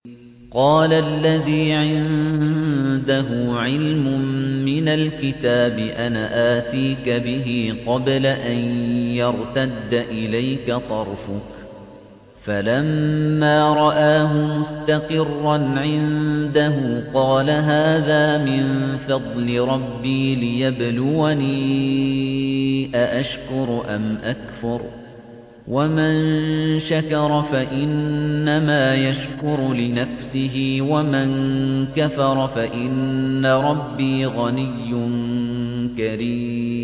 قال الذي عنده علم من الكتاب أنا آتيك به قبل أن يرتد إليك طرفك فلما رآه مستقرا عنده قال هذا من فضل ربي ليبلوني أأشكر أم أكفر ومن شكر فإنما يشكر لنفسه ومن كفر فإن ربي غني كريم